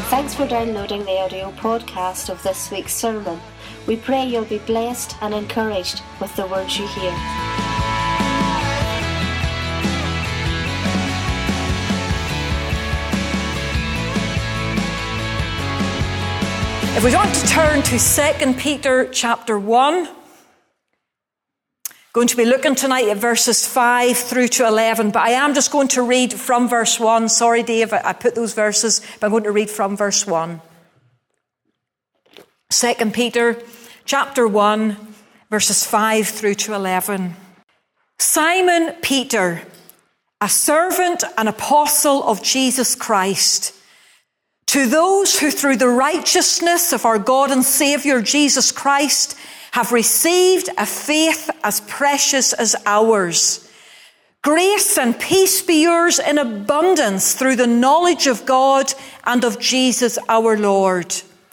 Thanks for downloading the audio podcast of this week's sermon. We pray you'll be blessed and encouraged with the words you hear. If we want to turn to 2 Peter chapter 1, going to be looking tonight at verses 5 through to 11, but I am just going to read from verse 1. Sorry, Dave, I put those verses, but I'm going to read from verse 1. 2 Peter chapter 1, verses 5 through to 11. Simon Peter, a servant and apostle of Jesus Christ, to those who through the righteousness of our God and Saviour Jesus Christ have received a faith as precious as ours. Grace and peace be yours in abundance through the knowledge of God and of Jesus our Lord.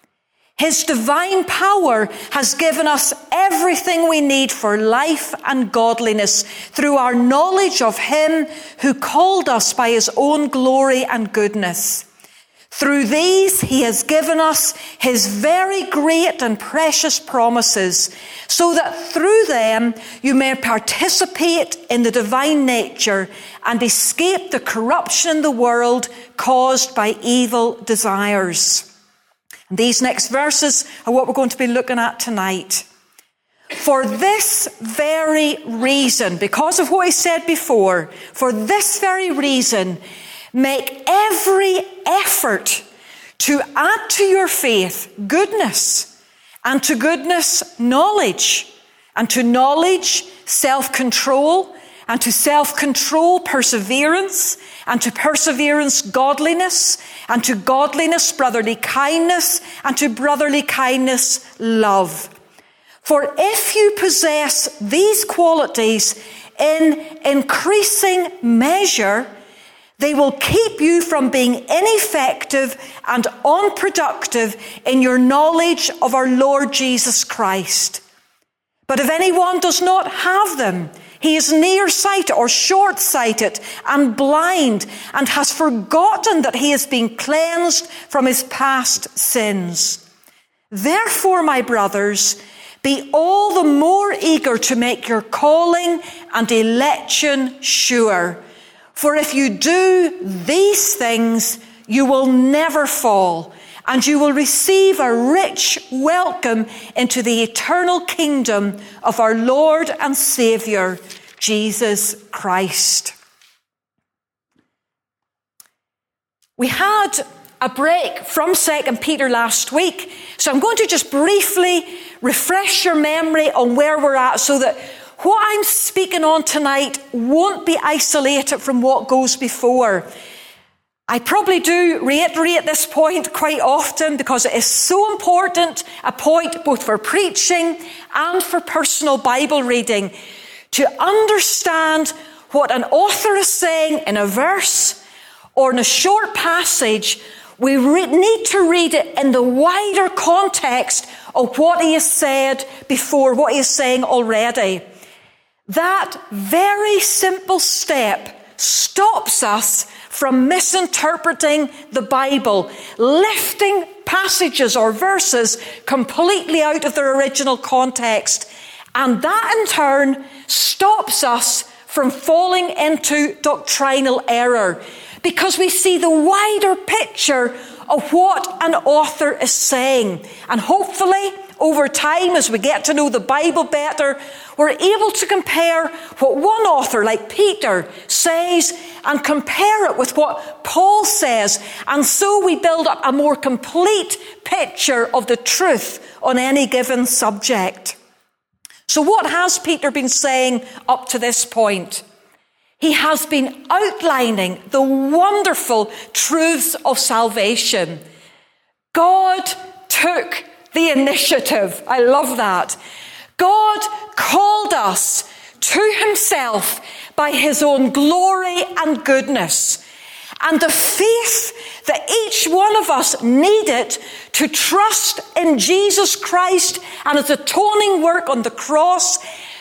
His divine power has given us everything we need for life and godliness through our knowledge of Him who called us by His own glory and goodness. Through these He has given us His very great and precious promises, so that through them you may participate in the divine nature and escape the corruption in the world caused by evil desires. And these next verses are what we're going to be looking at tonight. For this very reason, because of what he said before, for this very reason, make every effort to add to your faith goodness, and to goodness knowledge, and to knowledge self-control, and to self-control perseverance, and to perseverance godliness, and to godliness brotherly kindness, and to brotherly kindness love. For if you possess these qualities in increasing measure, they will keep you from being ineffective and unproductive in your knowledge of our Lord Jesus Christ. But if anyone does not have them, he is nearsighted or short-sighted and blind and has forgotten that he has been cleansed from his past sins. Therefore, my brothers, be all the more eager to make your calling and election sure. For if you do these things, you will never fall, and you will receive a rich welcome into the eternal kingdom of our Lord and Saviour, Jesus Christ. We had a break from 2 Peter last week, so I'm going to just briefly refresh your memory on where we're at so that what I'm speaking on tonight won't be isolated from what goes before. I probably do reiterate this point quite often because it is so important, a point both for preaching and for personal Bible reading, to understand what an author is saying in a verse or in a short passage. We need to read it in the wider context of what he has said before, what he is saying already. That very simple step stops us from misinterpreting the Bible, lifting passages or verses completely out of their original context. And that in turn stops us from falling into doctrinal error, because we see the wider picture of what an author is saying. And hopefully, over time, as we get to know the Bible better, we're able to compare what one author like Peter says and compare it with what Paul says. And so we build up a more complete picture of the truth on any given subject. So what has Peter been saying up to this point? He has been outlining the wonderful truths of salvation. God took the initiative. I love that. God called us to himself by his own glory and goodness. And the faith that each one of us needed to trust in Jesus Christ and his atoning work on the cross,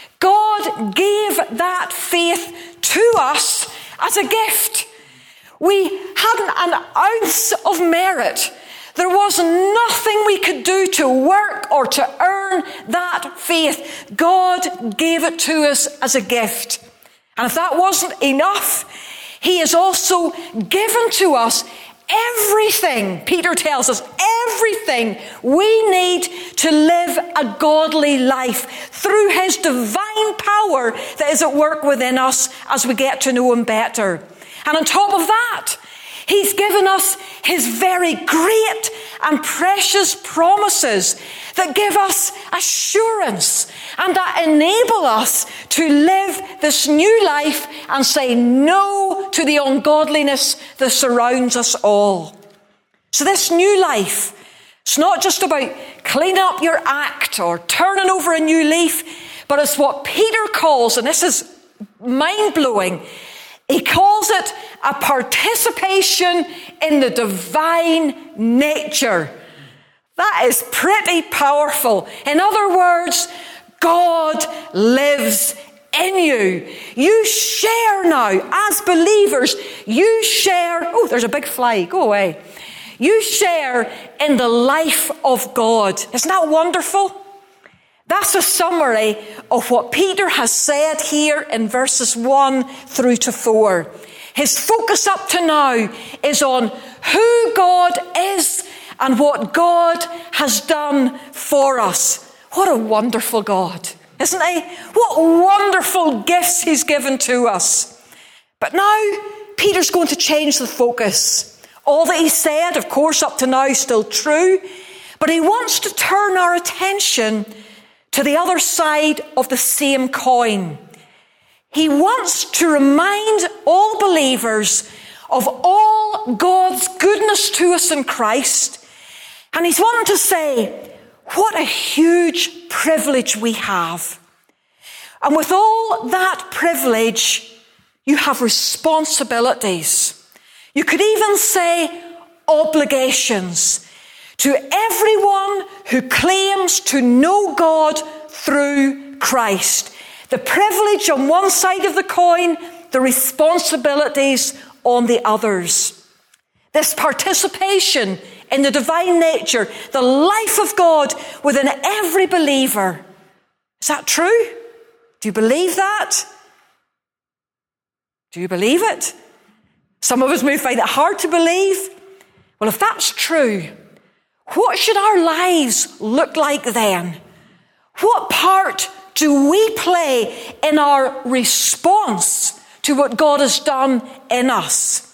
God gave that faith to us as a gift. We hadn't an ounce of merit. There was nothing we could do to work or to earn that faith. God gave it to us as a gift. And if that wasn't enough, he has also given to us everything, Peter tells us, everything we need to live a godly life through his divine power that is at work within us as we get to know him better. And on top of that, he's given us his very great and precious promises that give us assurance and that enable us to live this new life and say no to the ungodliness that surrounds us all. So this new life, it's not just about cleaning up your act or turning over a new leaf, but it's what Peter calls, and this is mind-blowing, he calls it a participation in the divine nature. That is pretty powerful. In other words, God lives in you. You share now, as believers, you share, oh, there's a big fly, go away. You share in the life of God. Isn't that wonderful? That's a summary of what Peter has said here in verses 1 through to 4. His focus up to now is on who God is and what God has done for us. What a wonderful God, isn't he? What wonderful gifts he's given to us. But now Peter's going to change the focus. All that he said, of course, up to now is still true, but he wants to turn our attention to the other side of the same coin. He wants to remind all believers of all God's goodness to us in Christ. And he's wanting to say, what a huge privilege we have. And with all that privilege, you have responsibilities. You could even say obligations to everyone who claims to know God through Christ. The privilege on one side of the coin, the responsibilities on the others. This participation in the divine nature, the life of God within every believer. Is that true? Do you believe that? Do you believe it? Some of us may find it hard to believe. Well, if that's true, what should our lives look like then? What part do we play in our response to what God has done in us?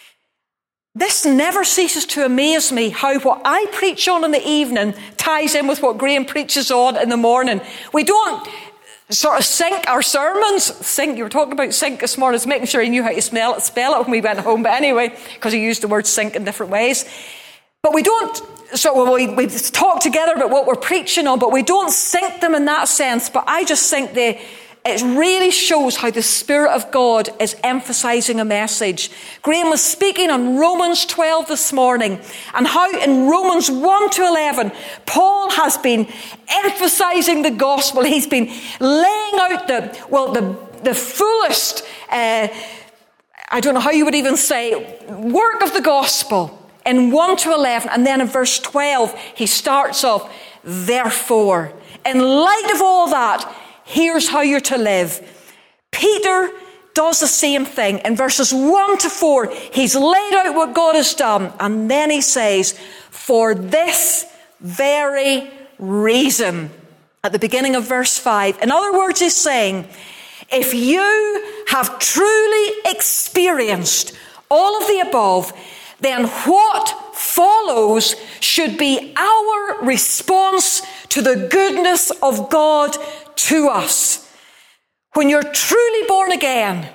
This never ceases to amaze me how what I preach on in the evening ties in with what Graham preaches on in the morning. We don't sort of sync our sermons. Sync, you were talking about sync this morning. It's making sure he knew how to spell it when we went home. But anyway, because he used the word sync in different ways. But we don't, we talk together about what we're preaching on, but we don't sync them in that sense. But I just think it really shows how the Spirit of God is emphasizing a message. Graham was speaking on Romans 12 this morning, and how in Romans 1 to 11, Paul has been emphasizing the gospel. He's been laying out the fullest, I don't know how you would even say, work of the gospel in 1 to 11. And then in verse 12, he starts off, therefore, in light of all that, here's how you're to live. Peter does the same thing. In verses 1 to 4, he's laid out what God has done. And then he says, for this very reason, at the beginning of verse 5. In other words, he's saying, if you have truly experienced all of the above, then what follows should be our response to the goodness of God to us. When you're truly born again,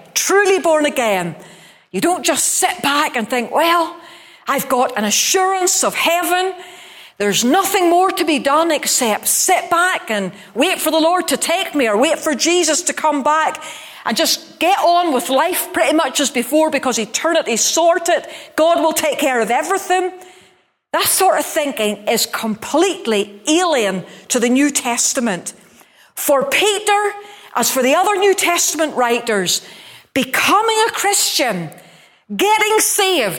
you don't just sit back and think, well, I've got an assurance of heaven. There's nothing more to be done except sit back and wait for the Lord to take me or wait for Jesus to come back and just get on with life pretty much as before because eternity's sorted. God will take care of everything. That sort of thinking is completely alien to the New Testament. For Peter, as for the other New Testament writers, becoming a Christian, getting saved,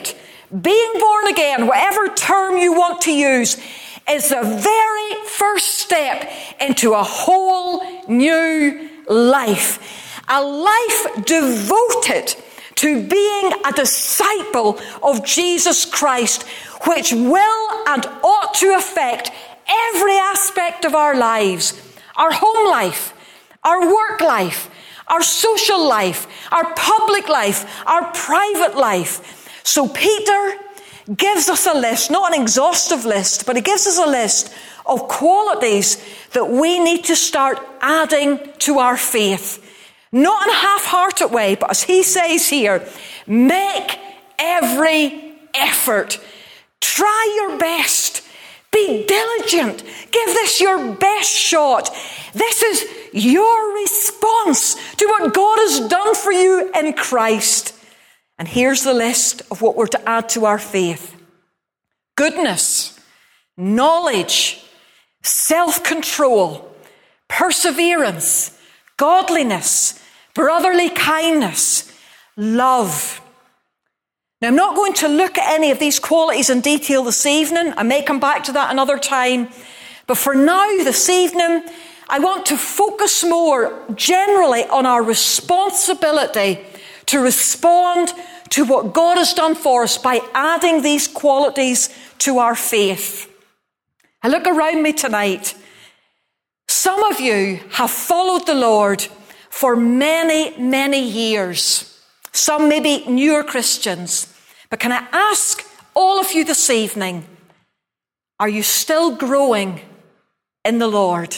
being born again, whatever term you want to use, is the very first step into a whole new life. A life devoted to being a disciple of Jesus Christ, which will and ought to affect every aspect of our lives. Our home life, our work life, our social life, our public life, our private life. So Peter gives us a list, not an exhaustive list, but he gives us a list of qualities that we need to start adding to our faith. Not in a half-hearted way, but as he says here, make every effort. Try your best. Be diligent. Give this your best shot. This is your response to what God has done for you in Christ. And here's the list of what we're to add to our faith. Goodness, knowledge, self-control, perseverance, godliness, brotherly kindness, love. Now, I'm not going to look at any of these qualities in detail this evening. I may come back to that another time. But for now, this evening, I want to focus more generally on our responsibility to respond to what God has done for us by adding these qualities to our faith. I look around me tonight. Some of you have followed the Lord for many, many years. Some may be newer Christians. But can I ask all of you this evening, are you still growing in the Lord?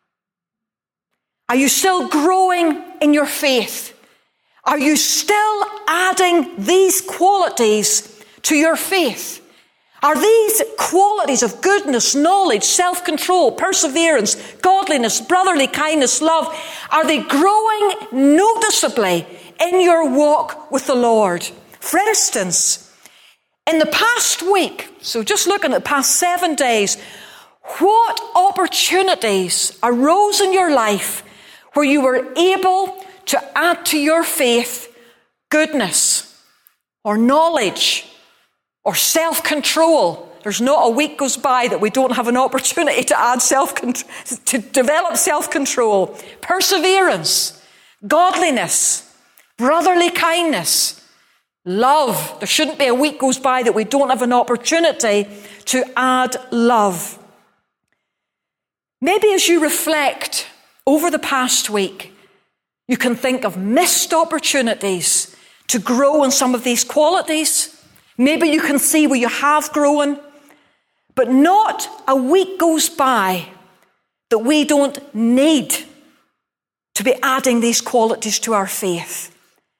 Are you still growing in your faith? Are you still adding these qualities to your faith? Are these qualities of goodness, knowledge, self-control, perseverance, godliness, brotherly kindness, love, are they growing noticeably in your walk with the Lord? For instance, in the past week, so just looking at the past 7 days, what opportunities arose in your life where you were able to add to your faith goodness or knowledge or self-control? There's not a week goes by that we don't have an opportunity to add to develop self-control, perseverance, godliness, brotherly kindness, love. There shouldn't be a week goes by that we don't have an opportunity to add love. Maybe as you reflect over the past week, you can think of missed opportunities to grow in some of these qualities. Maybe you can see where you have grown, but not a week goes by that we don't need to be adding these qualities to our faith.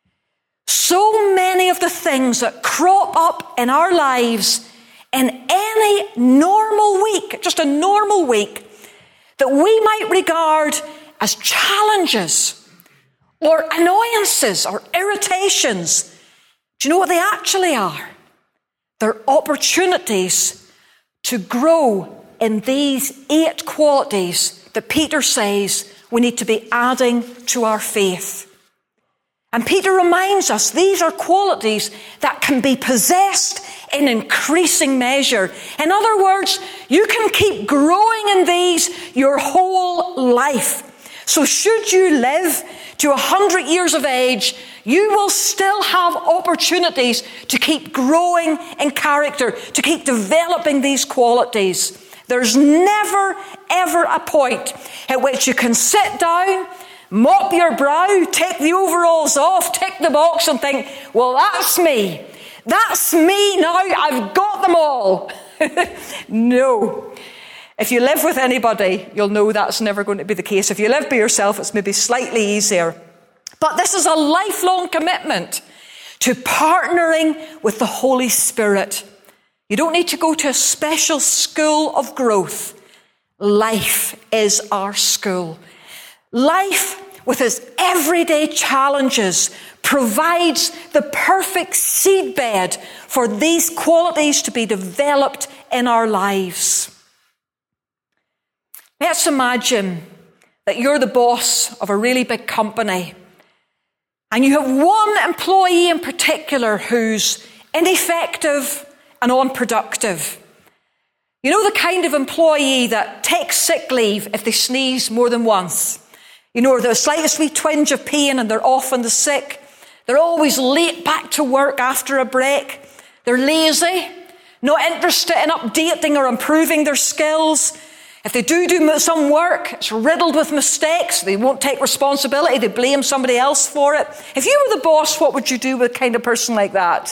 So many of the things that crop up in our lives in any normal week, just a normal week, that we might regard as challenges or annoyances or irritations. Do you know what they actually are? They're opportunities to grow in these 8 qualities that Peter says we need to be adding to our faith. And Peter reminds us these are qualities that can be possessed in increasing measure. In other words, you can keep growing in these your whole life. So should you live to 100 years of age, you will still have opportunities to keep growing in character, to keep developing these qualities. There's never, ever a point at which you can sit down, mop your brow, take the overalls off, tick the box and think, well, that's me. That's me now. I've got them all. No. If you live with anybody, you'll know that's never going to be the case. If you live by yourself, it's maybe slightly easier. But this is a lifelong commitment to partnering with the Holy Spirit. You don't need to go to a special school of growth. Life is our school. Life, with its everyday challenges, provides the perfect seedbed for these qualities to be developed in our lives. Let's imagine that you're the boss of a really big company, and you have one employee in particular who's ineffective and unproductive. You know, the kind of employee that takes sick leave if they sneeze more than once. You know, or the slightest wee twinge of pain and they're off on the sick. They're always late back to work after a break. They're lazy, not interested in updating or improving their skills. If they do some work, it's riddled with mistakes. They won't take responsibility. They blame somebody else for it. If you were the boss, what would you do with a kind of person like that?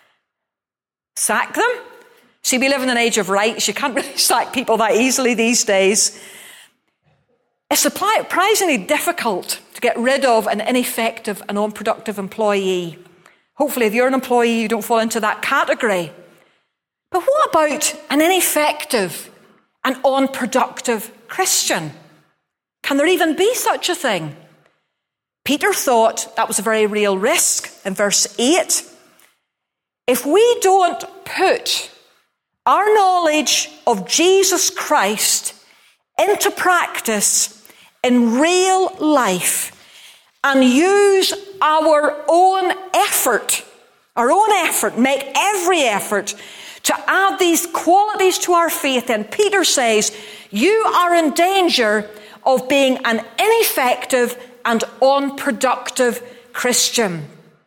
Sack them? See, we live in an age of rights. You can't really sack people that easily these days. It's surprisingly difficult to get rid of an ineffective and unproductive employee. Hopefully, if you're an employee, you don't fall into that category. But what about an ineffective and unproductive Christian? Can there even be such a thing? Peter thought that was a very real risk in verse 8. If we don't put our knowledge of Jesus Christ into practice in real life and use our own effort, make every effort to add these qualities to our faith, then Peter says, you are in danger of being an ineffective and unproductive Christian.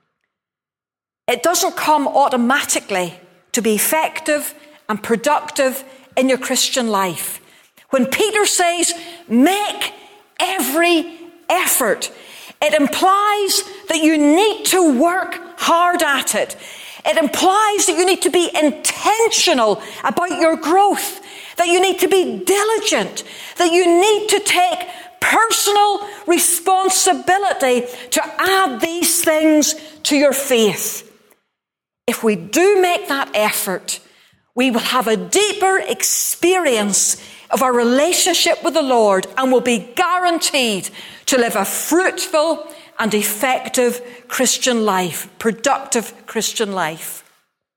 It doesn't come automatically to be effective and productive in your Christian life. When Peter says, make every effort, it implies that you need to work hard at it. It implies that you need to be intentional about your growth, that you need to be diligent, that you need to take personal responsibility to add these things to your faith. If we do make that effort, we will have a deeper experience of our relationship with the Lord and will be guaranteed to live a fruitful and effective Christian life, productive Christian life.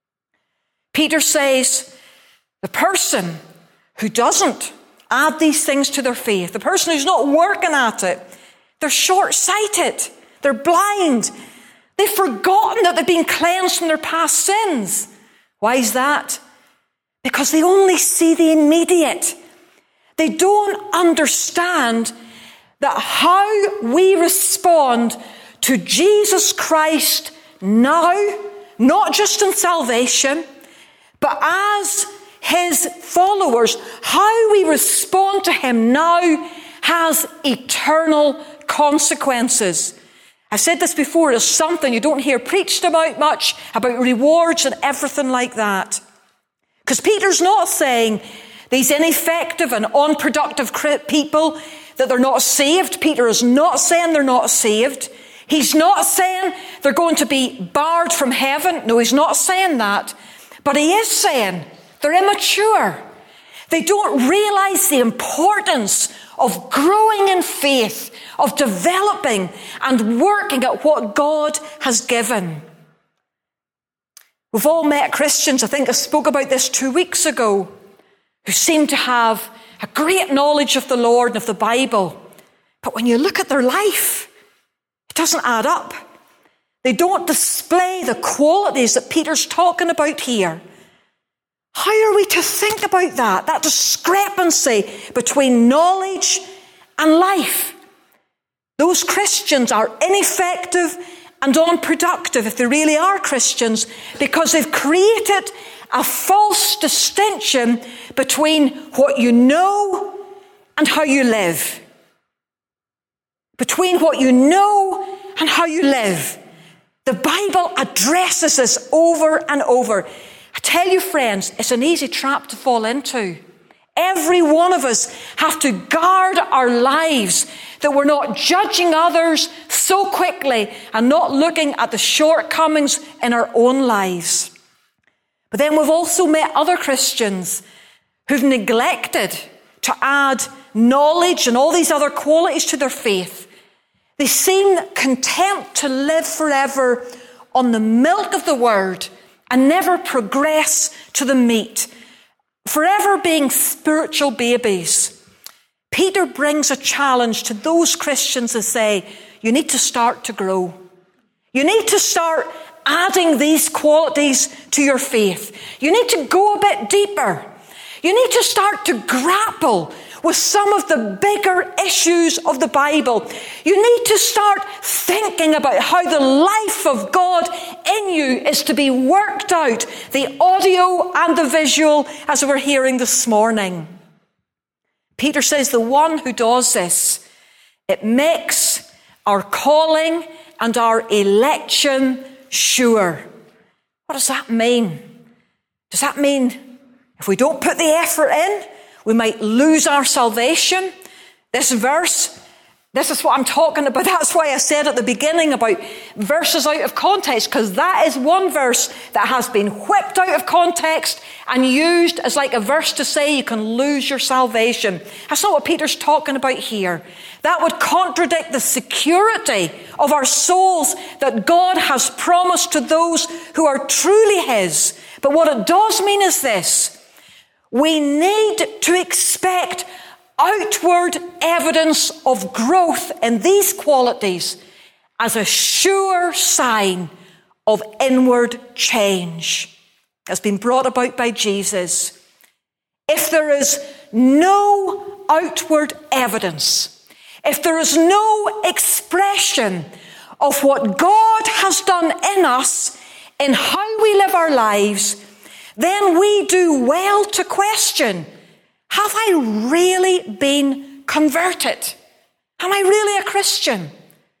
Peter says the person who doesn't add these things to their faith, the person who's not working at it, they're short-sighted, they're blind, they've forgotten that they've been cleansed from their past sins. Why is that? Because they only see the immediate. They don't understand that how we respond to Jesus Christ now, not just in salvation, but as his followers, how we respond to him now has eternal consequences. I've said this before, it's something you don't hear preached about much, about rewards and everything like that. Because Peter's not saying these ineffective and unproductive people that they're not saved. Peter is not saying they're not saved. He's not saying they're going to be barred from heaven. No, he's not saying that. But he is saying they're immature. They don't realize the importance of growing in faith, of developing and working at what God has given. We've all met Christians, I think I spoke about this 2 weeks ago, who seem to have a great knowledge of the Lord and of the Bible. But when you look at their life, it doesn't add up. They don't display the qualities that Peter's talking about here. How are we to think about that discrepancy between knowledge and life? Those Christians are ineffective and unproductive, if they really are Christians, because they've created a false distinction between what you know and how you live. Between what you know and how you live. The Bible addresses this over and over. I tell you, friends, it's an easy trap to fall into. Every one of us have to guard our lives, that we're not judging others so quickly and not looking at the shortcomings in our own lives. But then we've also met other Christians who've neglected to add knowledge and all these other qualities to their faith. They seem content to live forever on the milk of the word and never progress to the meat, forever being spiritual babies. Peter brings a challenge to those Christians to say, you need to start to grow. You need to start adding these qualities to your faith. You need to go a bit deeper. You need to start to grapple with some of the bigger issues of the Bible. You need to start thinking about how the life of God in you is to be worked out, the audio and the visual, as we're hearing this morning. Peter says the one who does this, it makes our calling and our election sure. What does that mean? Does that mean if we don't put the effort in, we might lose our salvation? This verse, this is what I'm talking about. That's why I said at the beginning about verses out of context, because that is one verse that has been whipped out of context and used as like a verse to say you can lose your salvation. That's not what Peter's talking about here. That would contradict the security of our souls that God has promised to those who are truly his. But what it does mean is this: we need to expect outward evidence of growth in these qualities as a sure sign of inward change that's been brought about by Jesus. If there is no outward evidence, if there is no expression of what God has done in us in how we live our lives, then we do well to question, have I really been converted? Am I really a Christian?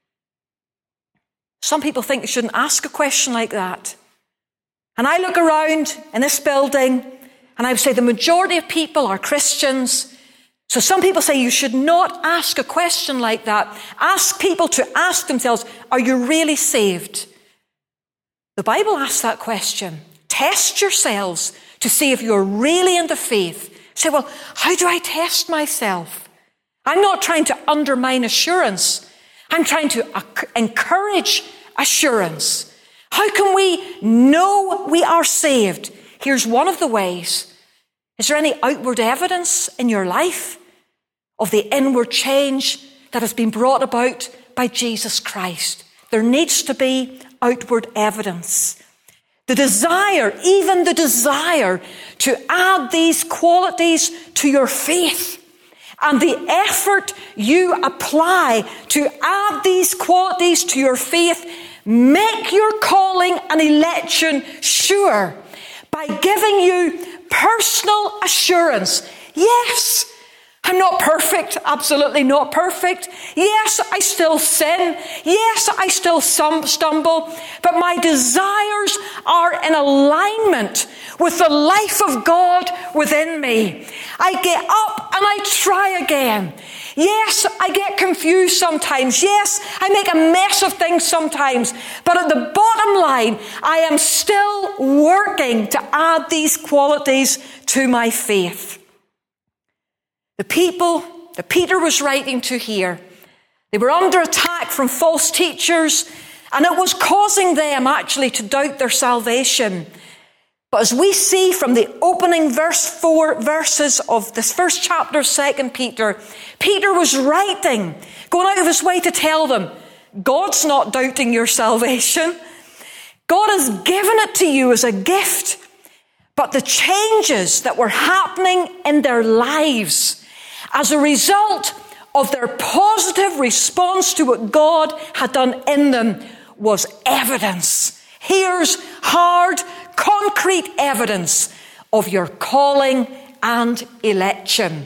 Some people think you shouldn't ask a question like that. And I look around in this building and I would say the majority of people are Christians. So some people say you should not ask a question like that. Ask people to ask themselves, are you really saved? The Bible asks that question. Test yourselves to see if you're really in the faith. Say, well, how do I test myself? I'm not trying to undermine assurance. I'm trying to encourage assurance. How can we know we are saved? Here's one of the ways. Is there any outward evidence in your life of the inward change that has been brought about by Jesus Christ? There needs to be outward evidence. The desire, even the desire to add these qualities to your faith, and the effort you apply to add these qualities to your faith, make your calling and election sure by giving you personal assurance. Yes, I'm not perfect, absolutely not perfect. Yes, I still sin. Yes, I still stumble. But my desires are in alignment with the life of God within me. I get up and I try again. Yes, I get confused sometimes. Yes, I make a mess of things sometimes. But at the bottom line, I am still working to add these qualities to my faith. The people that Peter was writing to here, they were under attack from false teachers, and it was causing them actually to doubt their salvation. But as we see from the opening verses of this first chapter of 2 Peter, Peter was writing, going out of his way to tell them, God's not doubting your salvation. God has given it to you as a gift. But the changes that were happening in their lives as a result of their positive response to what God had done in them was evidence. Here's hard, concrete evidence of your calling and election.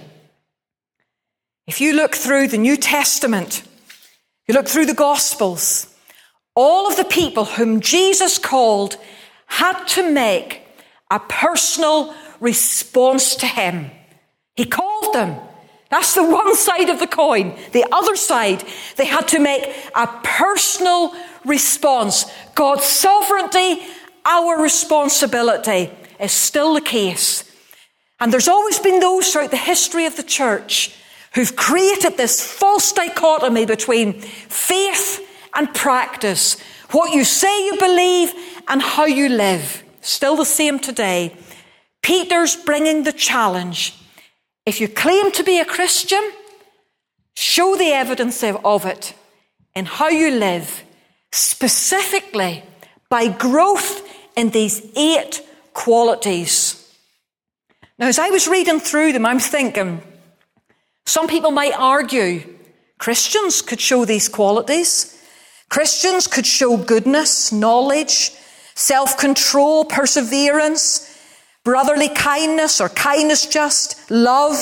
If you look through the New Testament, you look through the Gospels, all of the people whom Jesus called had to make a personal response to him. He called them. That's the one side of the coin. The other side, they had to make a personal response. God's sovereignty, our responsibility is still the case. And there's always been those throughout the history of the church who've created this false dichotomy between faith and practice. What you say you believe and how you live. Still the same today. Peter's bringing the challenge. If you claim to be a Christian, show the evidence of it in how you live, specifically by growth in these 8 qualities. Now, as I was reading through them, I'm thinking, some people might argue Christians could show these qualities. Christians could show goodness, knowledge, self-control, perseverance, brotherly kindness or kindness just, love.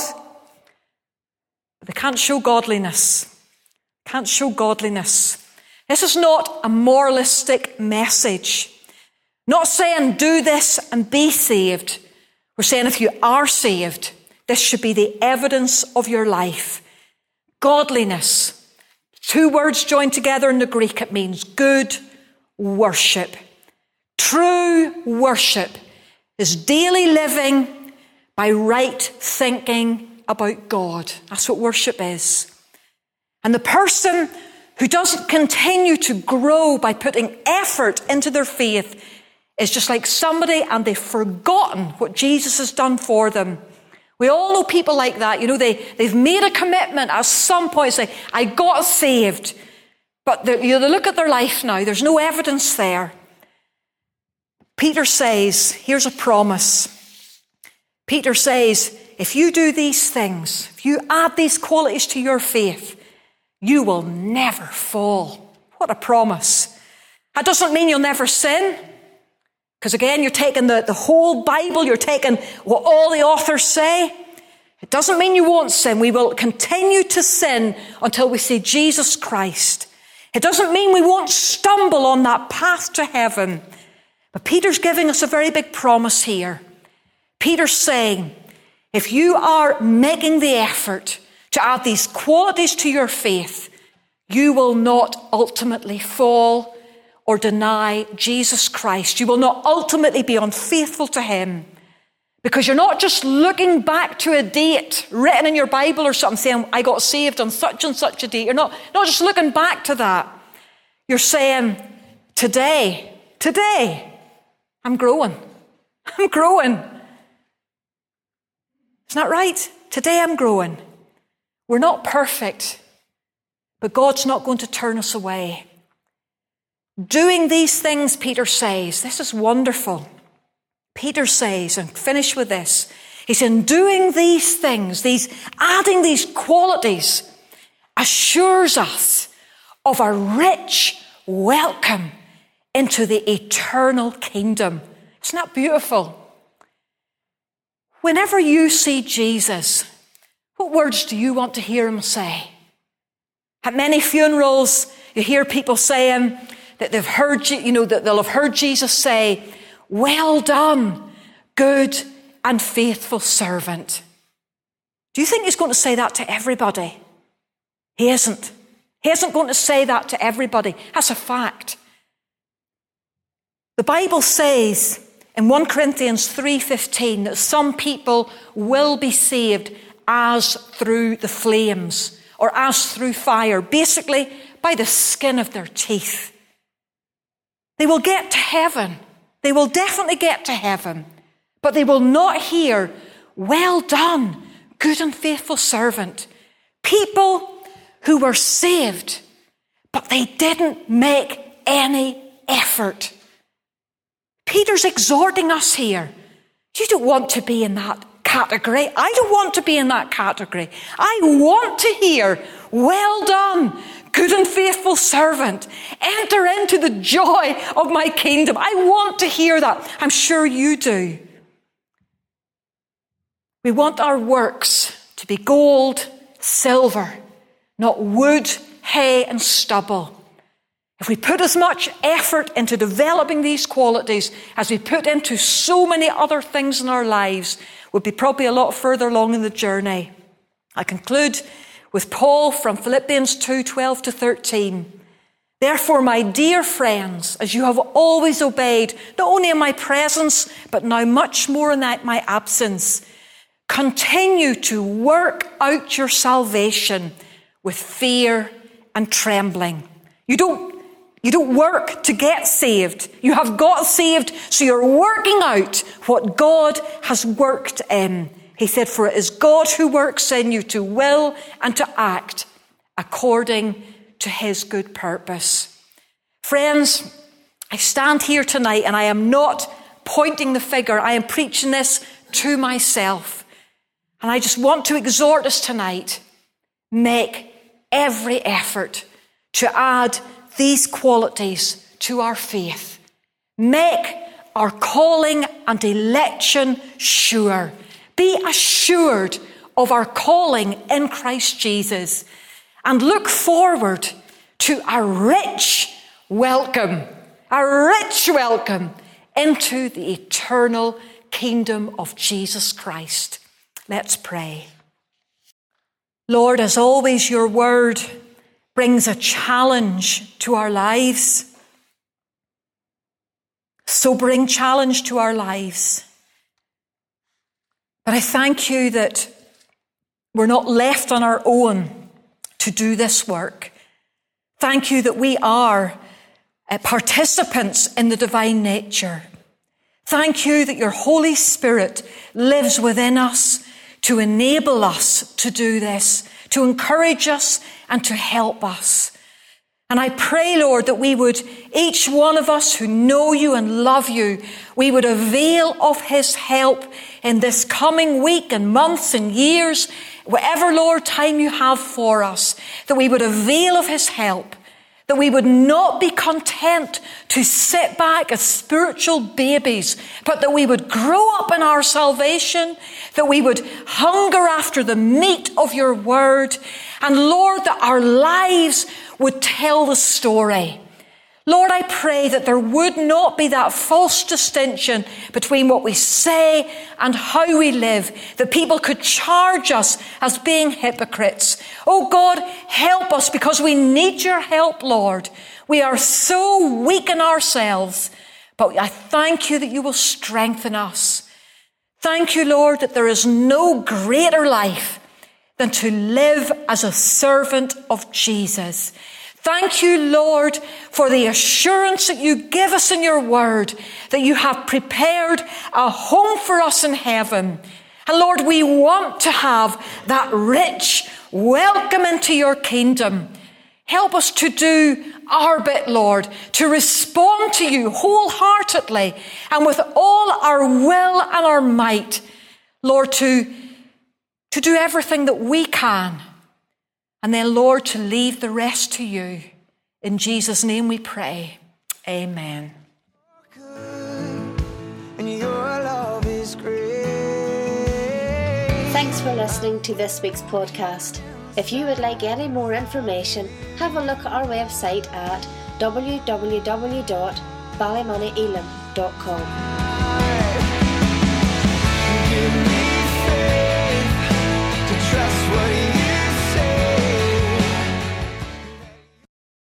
But they can't show godliness. Can't show godliness. This is not a moralistic message. Not saying do this and be saved. We're saying if you are saved, this should be the evidence of your life. Godliness. 2 words joined together in the Greek, it means good worship. True worship is daily living by right thinking about God. That's what worship is. And the person who doesn't continue to grow by putting effort into their faith is just like somebody and they've forgotten what Jesus has done for them. We all know people like that. You know, they've made a commitment at some point, say, I got saved. But they look at their life now. There's no evidence there. Peter says, here's a promise. Peter says, if you do these things, if you add these qualities to your faith, you will never fall. What a promise. That doesn't mean you'll never sin. Because again, you're taking the whole Bible, you're taking what all the authors say. It doesn't mean you won't sin. We will continue to sin until we see Jesus Christ. It doesn't mean we won't stumble on that path to heaven. But Peter's giving us a very big promise here. Peter's saying, if you are making the effort to add these qualities to your faith, you will not ultimately fall or deny Jesus Christ. You will not ultimately be unfaithful to him, because you're not just looking back to a date written in your Bible or something saying, I got saved on such and such a date. You're not just looking back to that. You're saying, today, I'm growing. I'm growing. Isn't that right? Today I'm growing. We're not perfect, but God's not going to turn us away. Doing these things, Peter says, this is wonderful. Peter says, and finish with this, he's in doing these things, adding these qualities, assures us of a rich welcome into the eternal kingdom. Isn't that beautiful? Whenever you see Jesus, what words do you want to hear him say? At many funerals, you hear people saying that they've heard, that they'll have heard Jesus say, well done, good and faithful servant. Do you think he's going to say that to everybody? He isn't. He isn't going to say that to everybody. That's a fact. The Bible says in 1 Corinthians 3:15 that some people will be saved as through the flames or as through fire, basically by the skin of their teeth. They will get to heaven. They will definitely get to heaven, but they will not hear, well done, good and faithful servant. People who were saved, but they didn't make any effort. Peter's exhorting us here. You don't want to be in that category. I don't want to be in that category. I want to hear, well done, good and faithful servant. Enter into the joy of my kingdom. I want to hear that. I'm sure you do. We want our works to be gold, silver, not wood, hay, and stubble. If we put as much effort into developing these qualities as we put into so many other things in our lives, we'll be probably a lot further along in the journey. I conclude with Paul from Philippians 2:12-13. Therefore, my dear friends, as you have always obeyed, not only in my presence, but now much more in my absence, continue to work out your salvation with fear and trembling. You don't work to get saved. You have got saved, so you're working out what God has worked in. He said, for it is God who works in you to will and to act according to his good purpose. Friends, I stand here tonight and I am not pointing the finger. I am preaching this to myself. And I just want to exhort us tonight, make every effort to add these qualities to our faith. Make our calling and election sure. Be assured of our calling in Christ Jesus and look forward to a rich welcome into the eternal kingdom of Jesus Christ. Let's pray. Lord, as always, your word brings a challenge to our lives. Sobering challenge to our lives. But I thank you that we're not left on our own to do this work. Thank you that we are participants in the divine nature. Thank you that your Holy Spirit lives within us to enable us to do this, to encourage us and to help us. And I pray, Lord, that we would, each one of us who know you and love you, we would avail of his help in this coming week and months and years, whatever, Lord, time you have for us, that we would avail of his help, that we would not be content to sit back as spiritual babies, but that we would grow up in our salvation, that we would hunger after the meat of your word, and Lord, that our lives would tell the story. Lord, I pray that there would not be that false distinction between what we say and how we live, that people could charge us as being hypocrites. Oh God, help us because we need your help, Lord. We are so weak in ourselves, but I thank you that you will strengthen us. Thank you, Lord, that there is no greater life than to live as a servant of Jesus. Thank you, Lord, for the assurance that you give us in your word, that you have prepared a home for us in heaven. And Lord, we want to have that rich welcome into your kingdom. Help us to do our bit, Lord, to respond to you wholeheartedly and with all our will and our might, Lord, to do everything that we can. And then, Lord, to leave the rest to you. In Jesus' name we pray. Amen. Thanks for listening to this week's podcast. If you would like any more information, have a look at our website at www.ballymonnyelam.com.